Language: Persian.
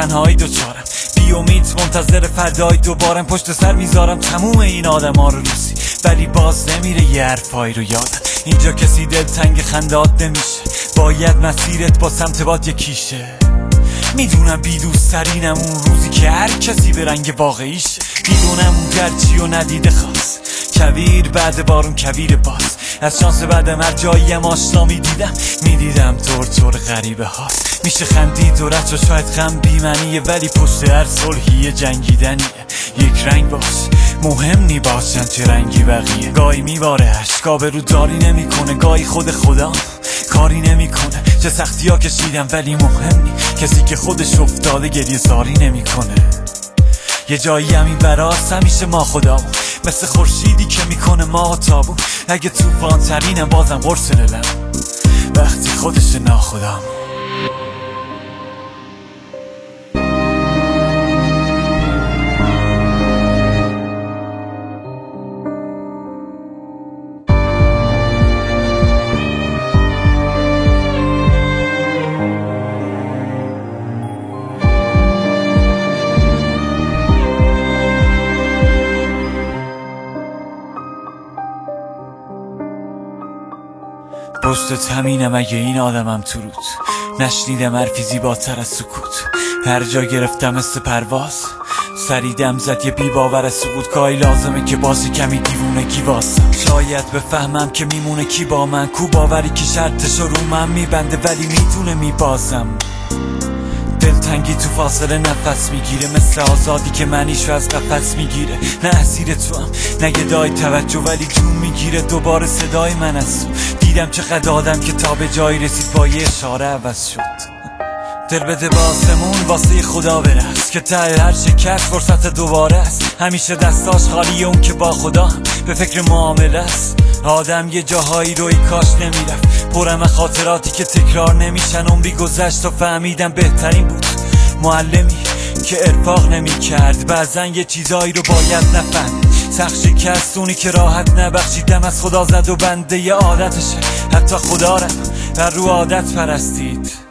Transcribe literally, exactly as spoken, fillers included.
تنهایی دوچارم، بی امید منتظر فردای دوبارم. پشت سر میذارم تموم این آدم ها رو روزی، ولی باز نمیره یه حرفایی رو یادم. اینجا کسی دل تنگ خندات نمیشه، باید مسیرت با سمت باد یکیشه. میدونم بی دوست ترینم اون روزی که هر کسی به رنگ واقعیشه. میدونم اون گرچی و ندیده خواست، کویر بعد بارون کویر باز. از شانس بعدم هر جاییم آشنا میدیدم، میدیدم طور طور غریبه هاست. میشه خندید و رد و شاید غم بیمنیه، ولی پشت هر صلحی جنگیدنیه. یک رنگ باش، مهم نی باشن چه رنگی بقیه. گاهی میباره عشقا به رو داری نمیکنه، گاهی خود خودم کاری نمیکنه. چه سختی ها کشیدم ولی مهم نی، کسی که خودش افتاده گریه زاری نمیکنه. یه جایی همین براست همیشه ما خدا، مثل خورشیدی که میکنه ما تابون. اگه توفان ترینم بازم قرص دلم وقتی خودش ناخدام. پشت همینم اگه این آدمم تو رود، نشنیدم حرفی زیباتر از سکوت. هر جا گرفتم مثل پرواز، سریدم زد یه بی باور از سقوط. گاهی لازمه که بازی کمی دیوونگی واسم، شاید بفهمم که میمونه کی با من. کو باوری که شرطشو رو من میبنده ولی میدونه میبازم. دلتنگی تو فاصله نفس میگیره، مثل آزادی که منیشو از قفس میگیره. نه اسیر تو هم نه گدای توجه، ولی جون میگیره دوباره صدای من از تو. دیدم چقدر آدم که تا به جایی رسید با یه اشاره عوض شد. دل بده به آسمون واسه خدا برس، که ته هر شکست فرصت دوباره است. همیشه دستاش خالیه اون که با خدا هم به فکر معامله است. آدم یه جاهایی روی کاش نمیرفت، پرم خاطراتی که تکرار نمیشن. عمری گذشت و فهمیدم بهترین بود معلمی که ارفاق نمی کرد. بعضن یه چیزایی رو باید نفهم، سخت شکست اونی که راحت نبخشیدم. از خدا زد و بنده یه عادتشه، حتی خدا رم بر رو عادت پرستید.